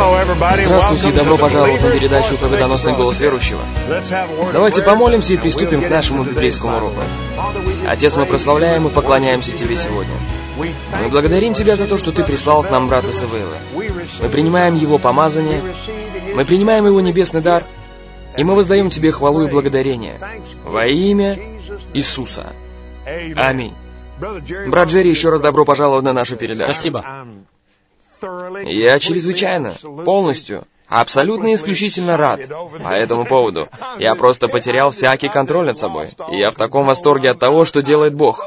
Здравствуйте и добро пожаловать на передачу «Победоносный голос верующего». Давайте помолимся и приступим к нашему библейскому уроку. Отец, мы прославляем и поклоняемся Тебе сегодня. Мы благодарим Тебя за то, что Ты прислал к нам брата Савейла. Мы принимаем его помазание, мы принимаем его небесный дар, и мы воздаем Тебе хвалу и благодарение во имя Иисуса. Аминь. Брат Джерри, еще раз добро пожаловать на нашу передачу. Спасибо. Я чрезвычайно, полностью, абсолютно и исключительно рад по этому поводу. Я просто потерял всякий контроль над собой. И я в таком восторге от того, что делает Бог.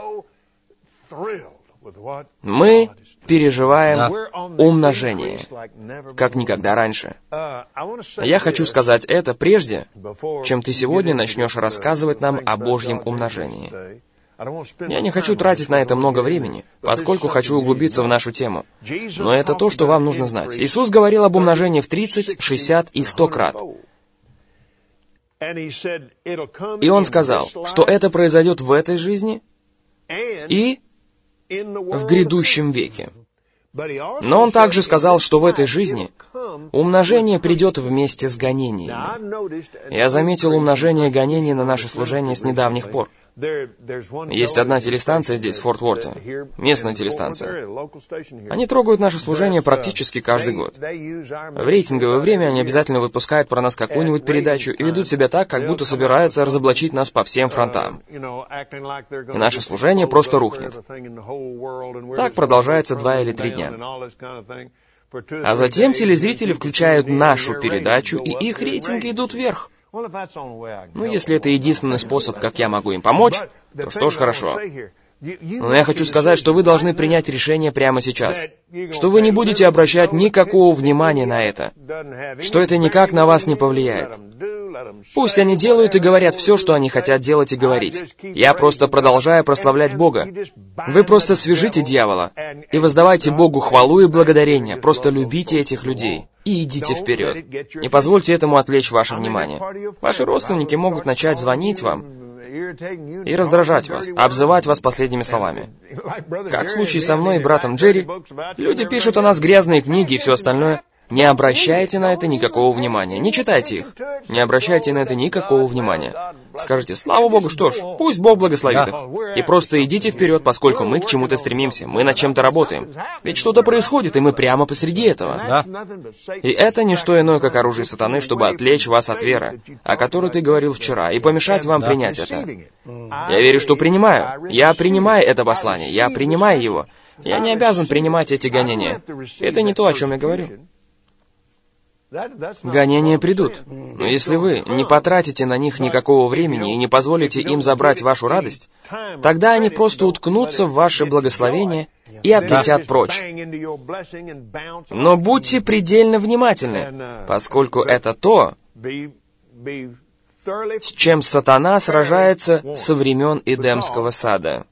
Мы переживаем умножение, как никогда раньше. Я хочу сказать это прежде, чем ты сегодня начнешь рассказывать нам о Божьем умножении. Я не хочу тратить на это много времени, поскольку хочу углубиться в нашу тему. Но это то, что вам нужно знать. Иисус говорил об умножении в 30, 60 и 100 крат. И Он сказал, что это произойдет в этой жизни и в грядущем веке. Но Он также сказал, что в этой жизни умножение придет вместе с гонениями. Я заметил умножение гонений на наше служение с недавних пор. Есть одна телестанция здесь, в Форт Уорте, местная телестанция. Они трогают наше служение практически каждый год. В рейтинговое время они обязательно выпускают про нас какую-нибудь передачу и ведут себя так, как будто собираются разоблачить нас по всем фронтам. И наше служение просто рухнет. Так продолжается 2 или 3 дня. А затем телезрители включают нашу передачу, и их рейтинги идут вверх. Ну, если это единственный способ, как я могу им помочь, то что ж, хорошо. Но я хочу сказать, что вы должны принять решение прямо сейчас, что вы не будете обращать никакого внимания на это, что это никак на вас не повлияет. Пусть они делают и говорят все, что они хотят делать и говорить. Я просто продолжаю прославлять Бога. Вы просто свяжите дьявола и воздавайте Богу хвалу и благодарение. Просто любите этих людей и идите вперед. Не позвольте этому отвлечь ваше внимание. Ваши родственники могут начать звонить вам и раздражать вас, обзывать вас последними словами. Как в случае со мной и братом Джерри, люди пишут о нас грязные книги и все остальное. Не обращайте на это никакого внимания. Не читайте их. Не обращайте на это никакого внимания. Скажите, слава Богу, что ж, пусть Бог благословит их. И просто идите вперед, поскольку мы к чему-то стремимся. Мы над чем-то работаем. Ведь что-то происходит, и мы прямо посреди этого. Да. И это не что иное, как оружие сатаны, чтобы отвлечь вас от веры, о которой ты говорил вчера, и помешать вам принять это. Я верю, что принимаю. Я принимаю это послание. Я принимаю его. Я не обязан принимать эти гонения. Это не то, о чем я говорю. Гонения придут, но если вы не потратите на них никакого времени и не позволите им забрать вашу радость, тогда они просто уткнутся в ваше благословение и отлетят прочь. Но будьте предельно внимательны, поскольку это то, с чем сатана сражается со времен Эдемского сада.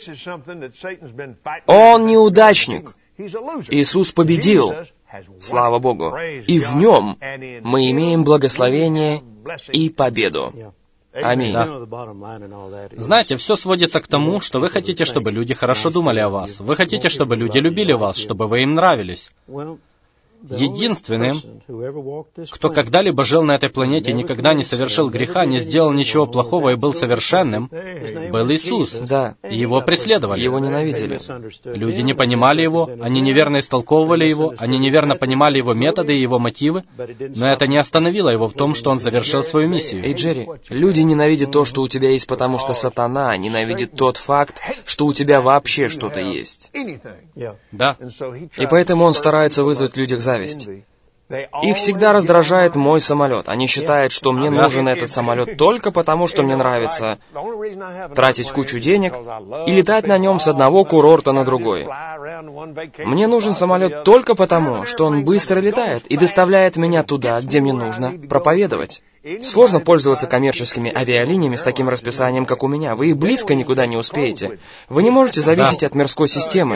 Он неудачник. Иисус победил. Слава Богу. И в Нем мы имеем благословение и победу. Аминь. Да. Знаете, все сводится к тому, что вы хотите, чтобы люди хорошо думали о вас. Вы хотите, чтобы люди любили вас, чтобы вы им нравились. Единственным, кто когда-либо жил на этой планете, никогда не совершил греха, не сделал ничего плохого и был совершенным, был Иисус. Да. Его преследовали. Его ненавидели. Люди не понимали Его, они неверно истолковывали Его, они неверно понимали Его методы и Его мотивы, но это не остановило Его в том, что Он завершил свою миссию. Эй, Джерри, люди ненавидят то, что у тебя есть, потому что сатана ненавидит тот факт, что у тебя вообще что-то есть. Да. И поэтому он старается вызвать в людях зависть. Их всегда раздражает мой самолет. Они считают, что мне нужен этот самолет только потому, что мне нравится тратить кучу денег и летать на нем с одного курорта на другой. Мне нужен самолет только потому, что он быстро летает и доставляет меня туда, где мне нужно проповедовать. Сложно пользоваться коммерческими авиалиниями с таким расписанием, как у меня. Вы и близко никуда не успеете. Вы не можете зависеть от мирской системы.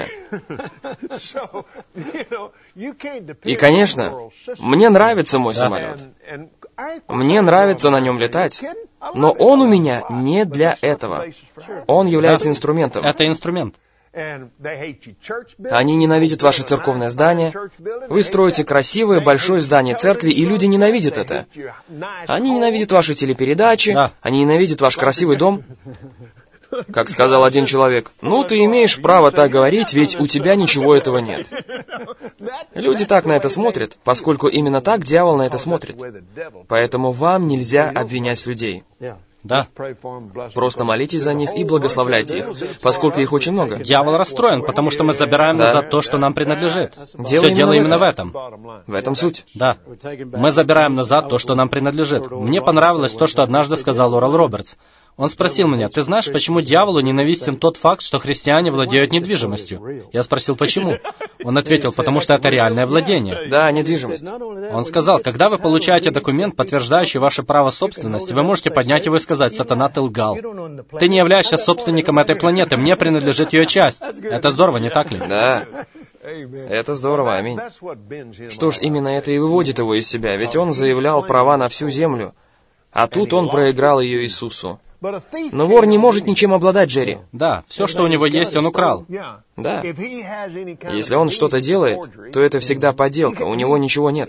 И, конечно, мне нравится мой самолет. Мне нравится на нем летать, но он у меня не для этого. Он является инструментом. Это инструмент. Они ненавидят ваше церковное здание. Вы строите красивое, большое здание церкви, и люди ненавидят это. Они ненавидят ваши телепередачи, они ненавидят ваш красивый дом. Как сказал один человек, «Ну, ты имеешь право так говорить, ведь у тебя ничего этого нет». Люди так на это смотрят, поскольку именно так дьявол на это смотрит. Поэтому вам нельзя обвинять людей. Да. Просто молитесь за них и благословляйте их, поскольку их очень много. Дьявол расстроен, потому что мы забираем назад то, что нам принадлежит. Все дело именно в этом. В этом суть. Да. Мы забираем назад то, что нам принадлежит. Мне понравилось то, что однажды сказал Орал Робертс. Он спросил меня, ты знаешь, почему дьяволу ненавистен тот факт, что христиане владеют недвижимостью? Я спросил, почему? Он ответил, потому что это реальное владение. Да, недвижимость. Он сказал, когда вы получаете документ, подтверждающий ваше право собственности, вы можете поднять его и сказать, сатана, ты лгал. Ты не являешься собственником этой планеты, мне принадлежит ее часть. Это здорово, не так ли? Да. Это здорово, аминь. Что ж, именно это и выводит его из себя, ведь он заявлял права на всю землю, а тут он проиграл ее Иисусу. Но вор не может ничем обладать, Джерри. Да, все, что у него есть, он украл. Да. Если он что-то делает, то это всегда подделка, у него ничего нет.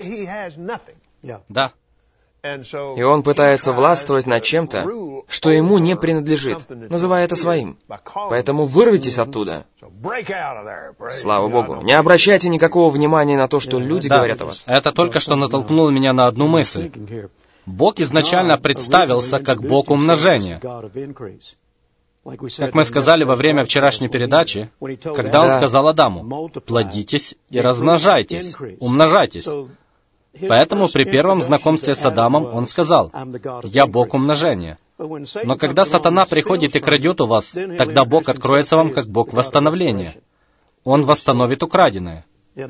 Да. И он пытается властвовать над чем-то, что ему не принадлежит, называя это своим. Поэтому вырвитесь оттуда. Слава Богу. Не обращайте никакого внимания на то, что люди говорят о вас. Это только что натолкнуло меня на одну мысль. Бог изначально представился как Бог умножения. Как мы сказали во время вчерашней передачи, когда Он сказал Адаму, «Плодитесь и размножайтесь, умножайтесь». Поэтому при первом знакомстве с Адамом Он сказал, «Я Бог умножения». Но когда сатана приходит и крадет у вас, тогда Бог откроется вам как Бог восстановления. Он восстановит украденное.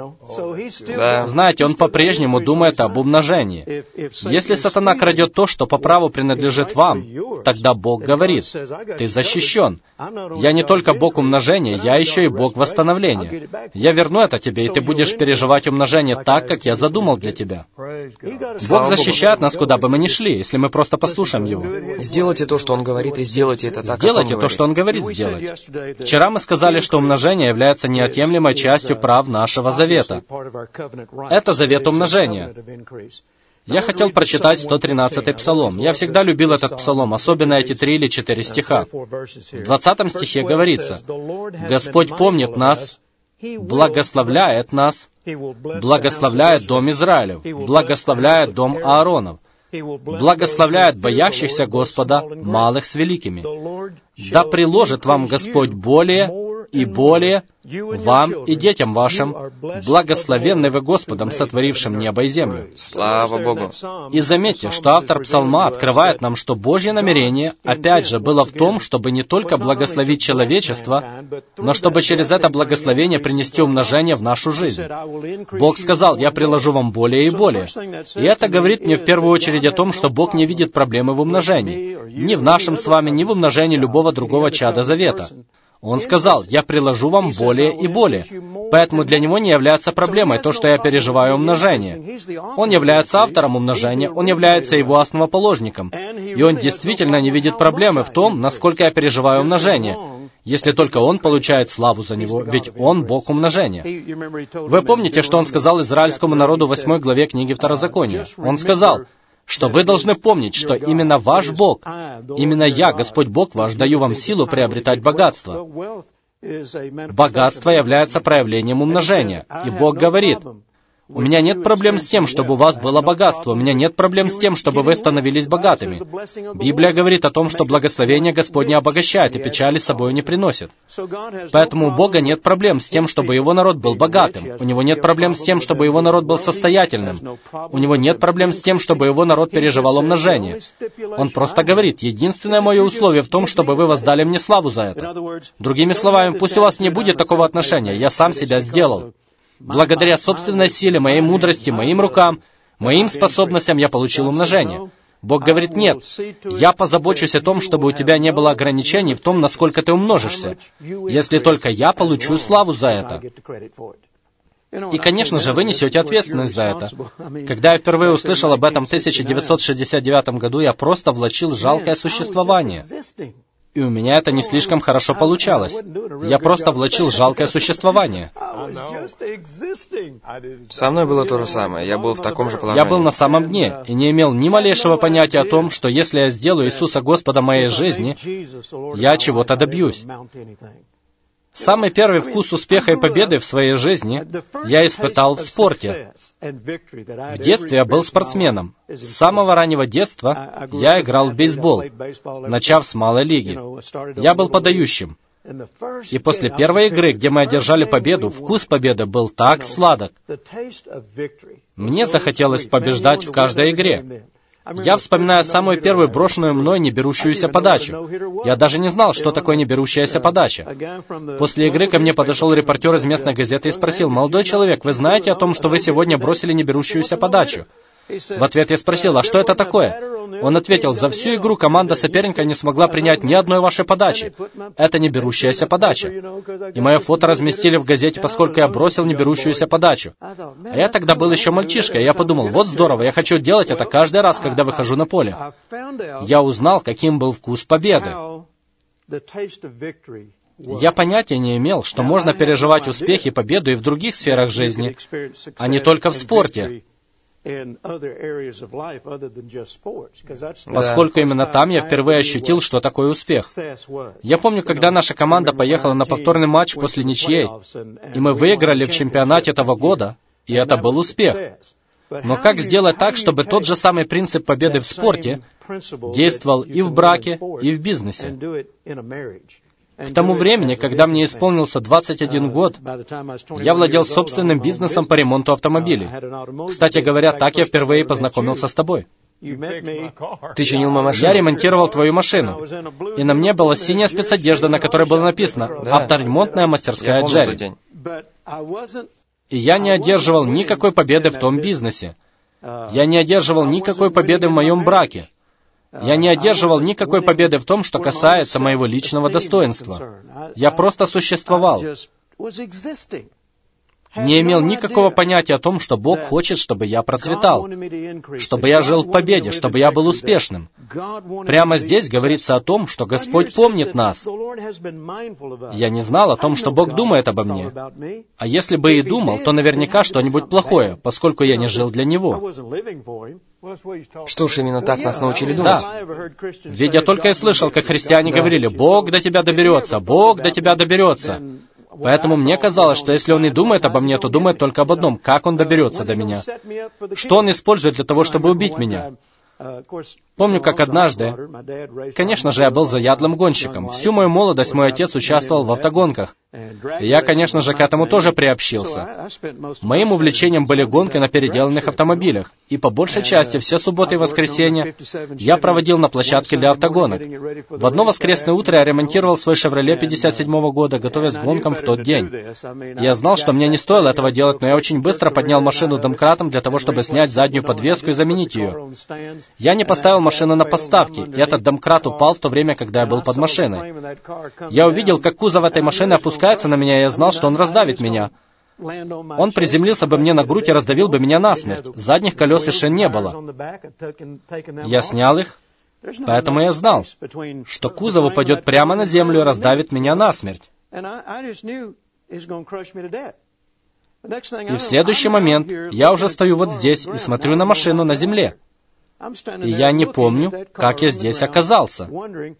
Да. Знаете, он по-прежнему думает об умножении. Если сатана крадет то, что по праву принадлежит вам, тогда Бог говорит, ты защищен. Я не только Бог умножения, я еще и Бог восстановления. Я верну это тебе, и ты будешь переживать умножение так, как я задумал для тебя. Бог защищает нас, куда бы мы ни шли, если мы просто послушаем Его. Сделайте то, что Он говорит, и сделайте это так, Сделайте то, что Он говорит сделать. Вчера мы сказали, что умножение является неотъемлемой частью прав нашего завета. Это завет умножения. Я хотел прочитать 113-й псалом. Я всегда любил этот псалом, особенно эти 3 или 4 стиха. В 20 стихе говорится, «Господь помнит нас, благословляет нас, благословляет дом Израилев, благословляет дом Ааронов, благословляет боящихся Господа, малых с великими. Да приложит вам Господь более и более, вам и детям вашим, благословенны вы Господом, сотворившим небо и землю». Слава Богу. И заметьте, что автор псалма открывает нам, что Божье намерение, опять же, было в том, чтобы не только благословить человечество, но чтобы через это благословение принести умножение в нашу жизнь. Бог сказал, «Я приложу вам более и более». И это говорит мне в первую очередь о том, что Бог не видит проблемы в умножении. Ни в нашем с вами, ни в умножении любого другого чада завета. Он сказал, «Я приложу вам более и более». Поэтому для него не является проблемой то, что я переживаю умножение. Он является автором умножения, он является его основоположником. И он действительно не видит проблемы в том, насколько я переживаю умножение, если только он получает славу за него, ведь он Бог умножения. Вы помните, что он сказал израильскому народу в 8 главе книги Второзакония? Он сказал, что вы должны помнить, что именно ваш Бог, именно я, Господь Бог ваш, даю вам силу приобретать богатство. Богатство является проявлением умножения. И Бог говорит, у меня нет проблем с тем, чтобы у вас было богатство. У меня нет проблем с тем, чтобы вы становились богатыми. Библия говорит о том, что благословение Господне обогащает и печали с собой не приносит. Поэтому у Бога нет проблем с тем, чтобы Его народ был богатым. У Него нет проблем с тем, чтобы Его народ был состоятельным. У Него нет проблем с тем, чтобы Его народ переживал умножение. Он просто говорит, единственное мое условие в том, чтобы вы воздали мне славу за это. Другими словами, пусть у вас не будет такого отношения, я сам себя сделал. Благодаря собственной силе, моей мудрости, моим рукам, моим способностям я получил умножение. Бог говорит, нет, я позабочусь о том, чтобы у тебя не было ограничений в том, насколько ты умножишься, если только я получу славу за это. И, конечно же, вы несете ответственность за это. Когда я впервые услышал об этом в 1969 году, я просто влачил жалкое существование. И у меня это не слишком хорошо получалось. Я просто влачил жалкое существование. Со мной было то же самое. Я был в таком же положении. Я был на самом дне и не имел ни малейшего понятия о том, что если я сделаю Иисуса Господа моей жизни, я чего-то добьюсь. Самый первый вкус успеха и победы в своей жизни я испытал в спорте. В детстве я был спортсменом. С самого раннего детства я играл в бейсбол, начав с малой лиги. Я был подающим. И после первой игры, где мы одержали победу, вкус победы был так сладок. Мне захотелось побеждать в каждой игре. Я вспоминаю самую первую брошенную мной неберущуюся подачу. Я даже не знал, что такое неберущаяся подача. После игры ко мне подошел репортер из местной газеты и спросил: «Молодой человек, вы знаете о том, что вы сегодня бросили неберущуюся подачу?» В ответ я спросил: «А что это такое?» Он ответил: «За всю игру команда соперника не смогла принять ни одной вашей подачи. Это неберущаяся подача». И мое фото разместили в газете, поскольку я бросил неберущуюся подачу. А я тогда был еще мальчишкой, и я подумал: вот здорово, я хочу делать это каждый раз, когда выхожу на поле. Я узнал, каким был вкус победы. Я понятия не имел, что можно переживать успех и победу и в других сферах жизни, а не только в спорте. Поскольку именно там я впервые ощутил, что такое успех. Я помню, когда наша команда поехала на повторный матч после ничьей, и мы выиграли в чемпионате этого года, и это был успех. Но как сделать так, чтобы тот же самый принцип победы в спорте действовал и в браке, и в бизнесе? К тому времени, когда мне исполнился 21 год, я владел собственным бизнесом по ремонту автомобилей. Кстати говоря, так я впервые познакомился с тобой. Ты чинил мою машину? Я ремонтировал твою машину. И на мне была синяя спецодежда, на которой было написано «Авторемонтная мастерская Джерри». И я не одерживал никакой победы в том бизнесе. Я не одерживал никакой победы в моем браке. Я не одерживал никакой победы в том, что касается моего личного достоинства. Я просто существовал. Не имел никакого понятия о том, что Бог хочет, чтобы я процветал, чтобы я жил в победе, чтобы я был успешным. Прямо здесь говорится о том, что Господь помнит нас. Я не знал о том, что Бог думает обо мне. А если бы и думал, то наверняка что-нибудь плохое, поскольку я не жил для Него. Что ж, именно так нас научили думать. Да. Ведь я только и слышал, как христиане говорили: «Бог до тебя доберется, Бог до тебя доберется». Поэтому мне казалось, что если Он и думает обо мне, то думает только об одном: как Он доберется до меня. Что Он использует для того, чтобы убить меня. Помню, как однажды... Конечно же, я был заядлым гонщиком. Всю мою молодость мой отец участвовал в автогонках. И я, конечно же, к этому тоже приобщился. Моим увлечением были гонки на переделанных автомобилях. И по большей части все субботы и воскресенья я проводил на площадке для автогонок. В одно воскресное утро я ремонтировал свой «Шевроле» 57-го года, готовясь к гонкам в тот день. Я знал, что мне не стоило этого делать, но я очень быстро поднял машину домкратом для того, чтобы снять заднюю подвеску и заменить ее. Я не поставил машину на подставки, и этот домкрат упал в то время, когда я был под машиной. Я увидел, как кузов этой машины опускается на меня, и я знал, что он раздавит меня. Он приземлился бы мне на грудь и раздавил бы меня насмерть. Задних колес и шин не было. Я снял их, поэтому я знал, что кузов упадет прямо на землю и раздавит меня насмерть. И в следующий момент я уже стою вот здесь и смотрю на машину на земле. И я не помню, как я здесь оказался.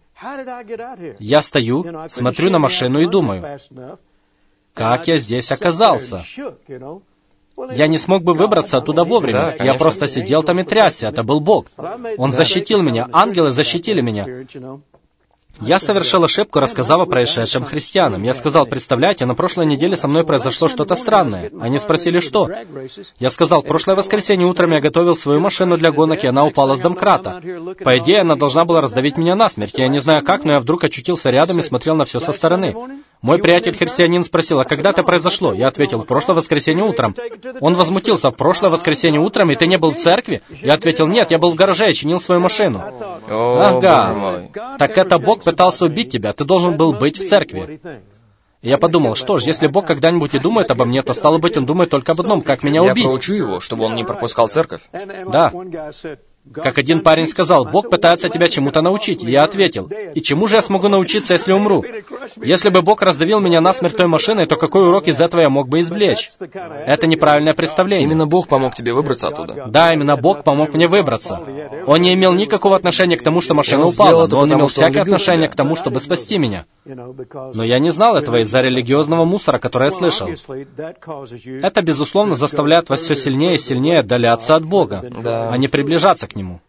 Я стою, смотрю на машину и думаю: как я здесь оказался? Я не смог бы выбраться оттуда вовремя. Я просто сидел там и трясся. Это был Бог. Он защитил меня. Ангелы защитили меня. Я совершил ошибку, рассказав о происшедшем христианам. Я сказал: представляете, на прошлой неделе со мной произошло что-то странное. Они спросили, что? Я сказал: прошлое воскресенье утром я готовил свою машину для гонок, и она упала с домкрата. По идее, она должна была раздавить меня насмерть. Я не знаю как, но я вдруг очутился рядом и смотрел на все со стороны. Мой приятель-христианин спросил: а когда это произошло? Я ответил: в прошлое воскресенье утром. Он возмутился: в прошлое воскресенье утром, и ты не был в церкви? Я ответил: нет, я был в гараже и чинил свою машину. Ага, так это Бог пытался убить тебя, ты должен был быть в церкви. И я подумал: что ж, если Бог когда-нибудь и думает обо мне, то, стало быть, Он думает только об одном: как меня убить. Я проучу его, чтобы он не пропускал церковь. Да. Как один парень сказал, Бог пытается тебя чему-то научить. И я ответил, и чему же я смогу научиться, если умру? Если бы Бог раздавил меня насмерть той машиной, то какой урок из этого я мог бы извлечь? Это неправильное представление. Именно Бог помог тебе выбраться оттуда. Да, именно Бог помог мне выбраться. Он не имел никакого отношения к тому, что машина упала, но он имел всякое отношение к тому, чтобы спасти меня. Но я не знал этого из-за религиозного мусора, который я слышал. Это, безусловно, заставляет вас все сильнее и сильнее отдаляться от Бога, а не приближаться к Нему.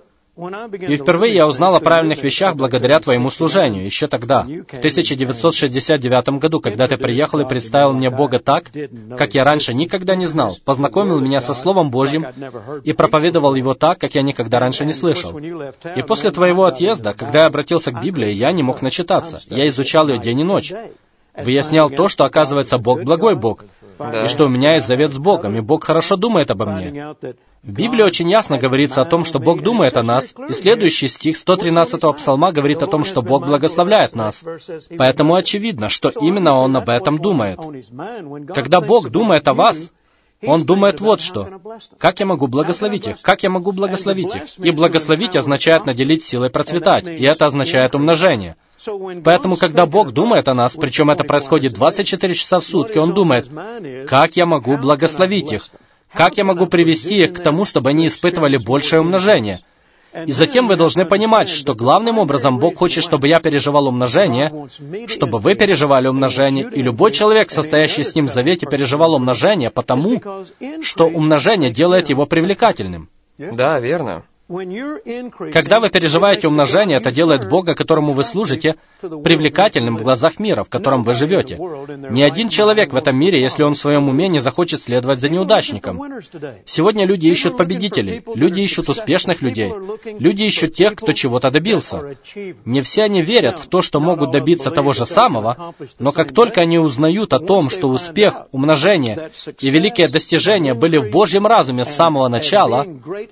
И впервые я узнал о правильных вещах благодаря твоему служению, еще тогда, в 1969 году, когда ты приехал и представил мне Бога так, как я раньше никогда не знал, познакомил меня со Словом Божьим и проповедовал его так, как я никогда раньше не слышал. И после твоего отъезда, когда я обратился к Библии, я не мог начитаться. Я изучал ее день и ночь. Выяснял то, что, оказывается, Бог благой Бог, и что у меня есть завет с Богом, и Бог хорошо думает обо мне. В Библии очень ясно говорится о том, что Бог думает о нас, и следующий стих 113-го псалма говорит о том, что Бог благословляет нас. Поэтому очевидно, что именно Он об этом думает. Когда Бог думает о вас, Он думает вот что. Как я могу благословить их? Как я могу благословить их? И благословить означает наделить силой процветать, и это означает умножение. Поэтому, когда Бог думает о нас, причем это происходит 24 часа в сутки, Он думает, как я могу благословить их? Как я могу привести их к тому, чтобы они испытывали большее умножение? И затем вы должны понимать, что главным образом Бог хочет, чтобы я переживал умножение, чтобы вы переживали умножение, и любой человек, состоящий с Ним в завете, переживал умножение, потому что умножение делает его привлекательным. Да, верно. Когда вы переживаете умножение, это делает Бога, которому вы служите, привлекательным в глазах мира, в котором вы живете. Ни один человек в этом мире, если он в своем уме, не захочет следовать за неудачником. Сегодня люди ищут победителей, люди ищут успешных людей, люди ищут тех, кто чего-то добился. Не все они верят в то, что могут добиться того же самого, но как только они узнают о том, что успех, умножение и великие достижения были в Божьем разуме с самого начала,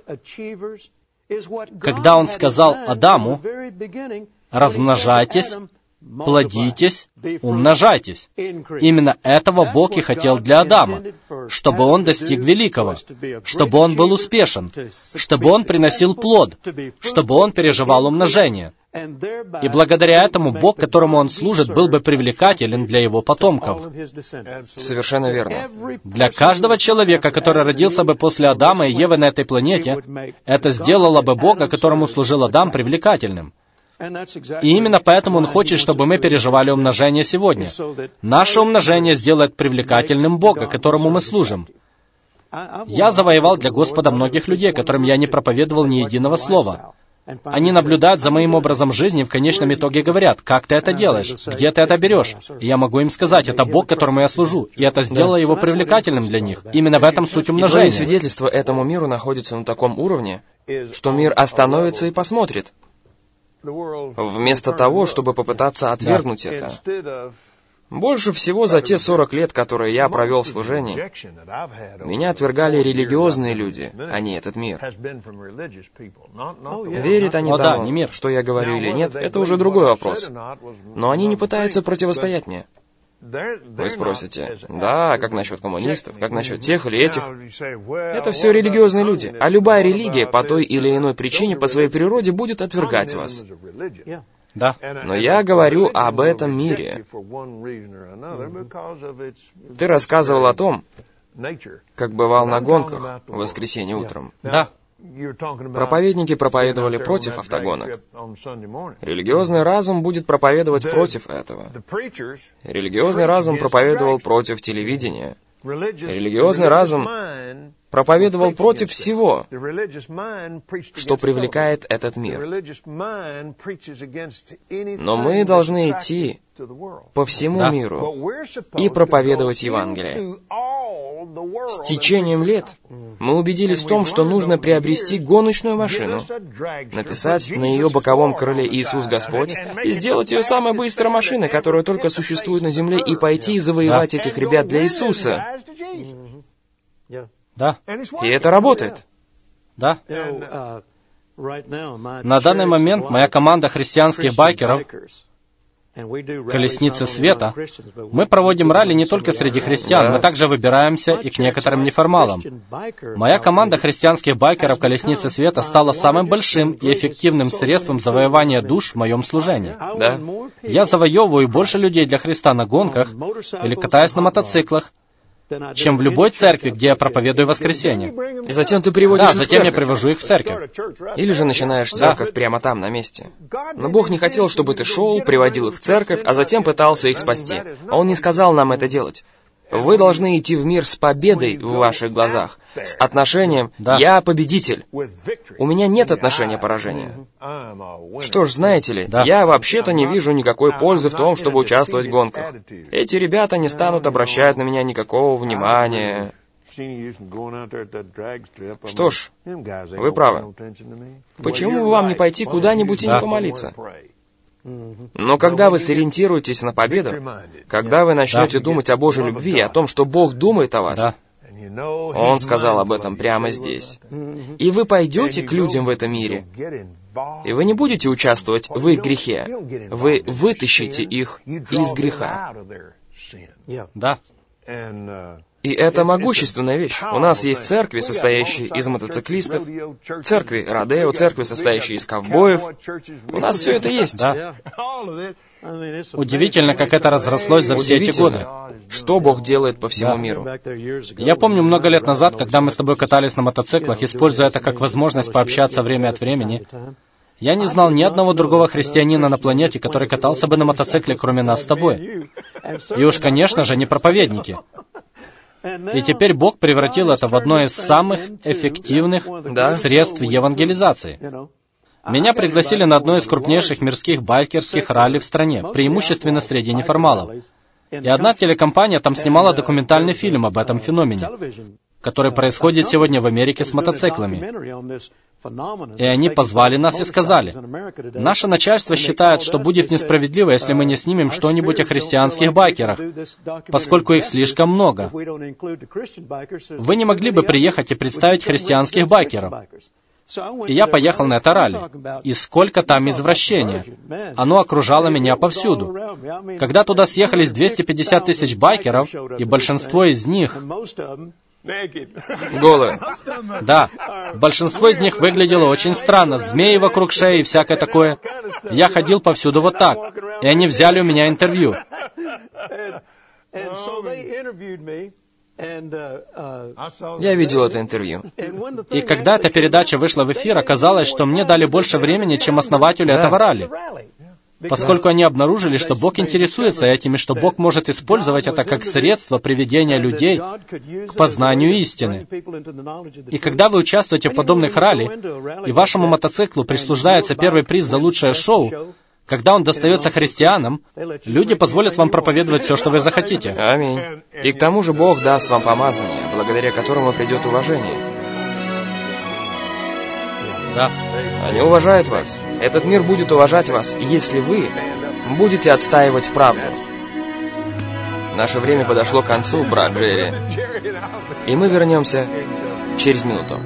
когда Он сказал Адаму, «Размножайтесь, плодитесь, умножайтесь». Именно этого Бог и хотел для Адама, чтобы он достиг великого, чтобы он был успешен, чтобы он приносил плод, чтобы он переживал умножение. И благодаря этому Бог, которому он служит, был бы привлекателен для его потомков. Совершенно верно. Для каждого человека, который родился бы после Адама и Евы на этой планете, это сделало бы Бога, которому служил Адам, привлекательным. И именно поэтому Он хочет, чтобы мы переживали умножение сегодня. Наше умножение сделает привлекательным Бога, которому мы служим. Я завоевал для Господа многих людей, которым я не проповедовал ни единого слова. Они наблюдают за моим образом жизни и в конечном итоге говорят, «Как ты это делаешь? Где ты это берешь?» И я могу им сказать, «Это Бог, которому я служу». И это сделало его привлекательным для них. Именно в этом суть умножения. И твои свидетельства этому миру находятся на таком уровне, что мир остановится и посмотрит, вместо того, чтобы попытаться отвергнуть это. Больше всего за те 40 лет, которые я провел в служении, меня отвергали религиозные люди, а не этот мир. Верят они тому, что я говорю или нет, это уже другой вопрос. Но они не пытаются противостоять мне. Вы спросите, да, как насчет коммунистов, как насчет тех или этих? Это все религиозные люди, а любая религия по той или иной причине, по своей природе, будет отвергать вас. Да. Но я говорю об этом мире. Ты рассказывал о том, как бывал на гонках в воскресенье утром. Да. Проповедники проповедовали против автогонок. Религиозный разум будет проповедовать против этого. Религиозный разум проповедовал против телевидения. Религиозный разум проповедовал против всего, что привлекает этот мир. Но мы должны идти по всему миру и проповедовать Евангелие. С течением лет мы убедились в том, что нужно приобрести гоночную машину, написать на ее боковом крыле «Иисус Господь» и сделать ее самой быстрой машиной, которая только существует на земле, и пойти и завоевать этих ребят для Иисуса. Да. И это работает. Да. На данный момент моя команда христианских байкеров колесницы света, мы проводим ралли не только среди христиан, мы также выбираемся и к некоторым неформалам. Моя команда христианских байкеров колесницы света стала самым большим и эффективным средством завоевания душ в моем служении. Да. Я завоевываю больше людей для Христа на гонках или катаясь на мотоциклах, чем в любой церкви, где я проповедую воскресенье. И затем ты приводишь их в затем я церковь. привожу их в церковь. Или же начинаешь церковь прямо там, на месте. Но Бог не хотел, чтобы ты шел, приводил их в церковь, а затем пытался их спасти. Он не сказал нам это делать. Вы должны идти в мир с победой в ваших глазах, с отношением «я победитель». У меня нет отношения поражения. Что ж, знаете ли, я вообще-то не вижу никакой пользы в том, чтобы участвовать в гонках. Эти ребята не станут обращать на меня никакого внимания. Что ж, вы правы. Почему бы вам не пойти куда-нибудь и не помолиться? Но когда вы сориентируетесь на победу, когда вы начнете думать о Божьей любви, о том, что Бог думает о вас, Он сказал об этом прямо здесь, и вы пойдете к людям в этом мире, и вы не будете участвовать в их грехе, вы вытащите их из греха. Да. И это могущественная вещь. У нас есть церкви, состоящие из мотоциклистов, церкви родео, церкви, состоящие из ковбоев. У нас все это есть. Да. Удивительно, как это разрослось за все эти годы. Что Бог делает по всему миру. Я помню много лет назад, когда мы с тобой катались на мотоциклах, используя это как возможность пообщаться время от времени, я не знал ни одного другого христианина на планете, который катался бы на мотоцикле, кроме нас с тобой. И уж, конечно же, не проповедники. И теперь Бог превратил это в одно из самых эффективных средств евангелизации. Меня пригласили на одно из крупнейших мирских байкерских ралли в стране, преимущественно среди неформалов. И одна телекомпания там снимала документальный фильм об этом феномене, который происходит сегодня в Америке с мотоциклами. И они позвали нас и сказали: «Наше начальство считает, что будет несправедливо, если мы не снимем что-нибудь о христианских байкерах, поскольку их слишком много. Вы не могли бы приехать и представить христианских байкеров?» И я поехал на это ралли. И сколько там извращения. Оно окружало меня повсюду. Когда туда съехались 250 тысяч байкеров, и большинство из них... Голые. Да. Большинство из них выглядело очень странно. Змеи вокруг шеи и всякое такое. Я ходил повсюду вот так. И они взяли у меня интервью. Я видел это интервью. И когда эта передача вышла в эфир, оказалось, что мне дали больше времени, чем основателю этого ралли. Поскольку они обнаружили, что Бог интересуется этим, и что Бог может использовать это как средство приведения людей к познанию истины. И когда вы участвуете в подобных ралли, и вашему мотоциклу присуждается первый приз за лучшее шоу, когда он достается христианам, люди позволят вам проповедовать все, что вы захотите. Аминь. И к тому же Бог даст вам помазание, благодаря которому придет уважение. Да. Они уважают вас. Этот мир будет уважать вас, если вы будете отстаивать правду. Наше время подошло к концу, брат Джерри. И мы вернемся через минуту.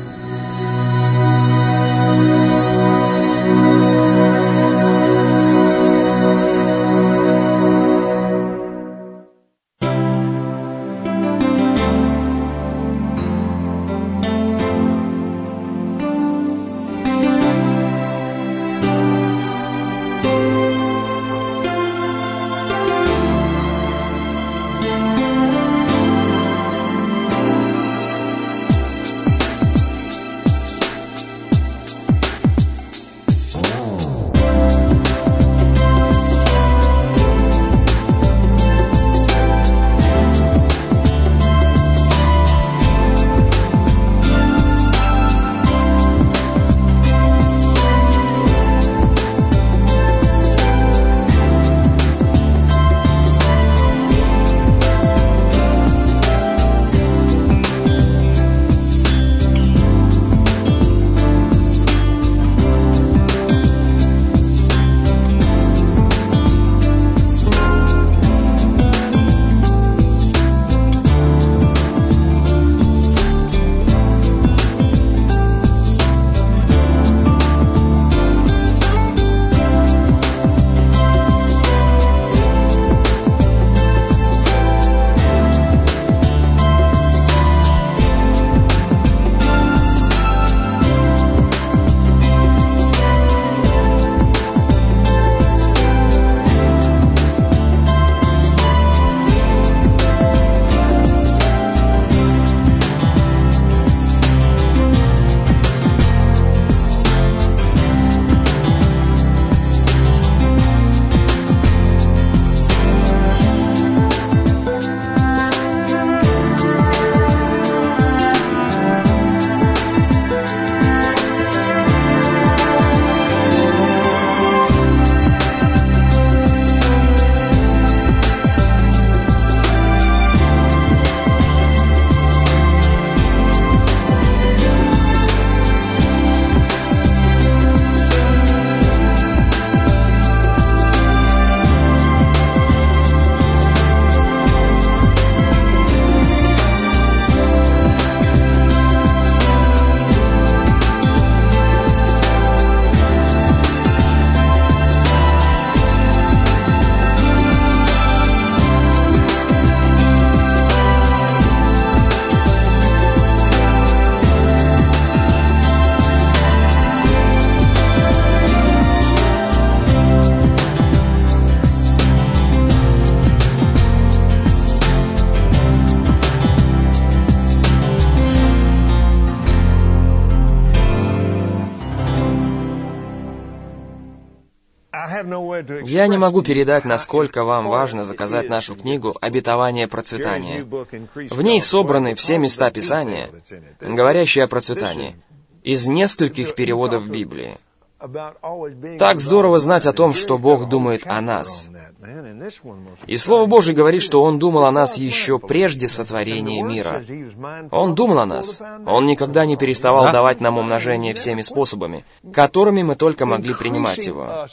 Я не могу передать, насколько вам важно заказать нашу книгу «Обетование процветания». В ней собраны все места Писания, говорящие о процветании, из нескольких переводов Библии. Так здорово знать о том, что Бог думает о нас. И Слово Божие говорит, что Он думал о нас еще прежде сотворения мира. Он думал о нас. Он никогда не переставал давать нам умножение всеми способами, которыми мы только могли принимать его.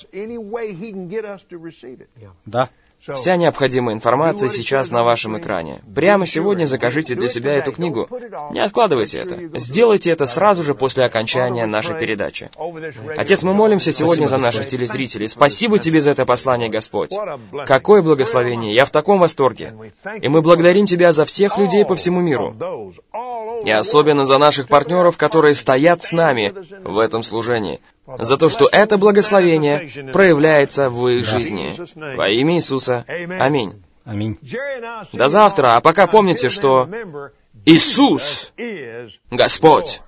Да. Вся необходимая информация сейчас на вашем экране. Прямо сегодня закажите для себя эту книгу. Не откладывайте это. Сделайте это сразу же после окончания нашей передачи. Отец, мы молимся сегодня за наших телезрителей. Спасибо Тебе за это послание, Господь. Какое благословение! Я в таком восторге. И мы благодарим Тебя за всех людей по всему миру. И особенно за наших партнеров, которые стоят с нами в этом служении. За то, что это благословение проявляется в их жизни. Во имя Иисуса. Аминь. Аминь. До завтра, а пока помните, что Иисус — Господь.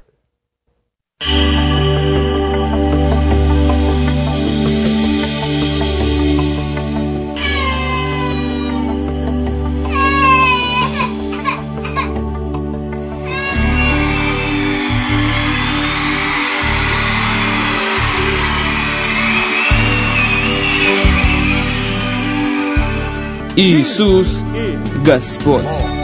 Иисус — Господь.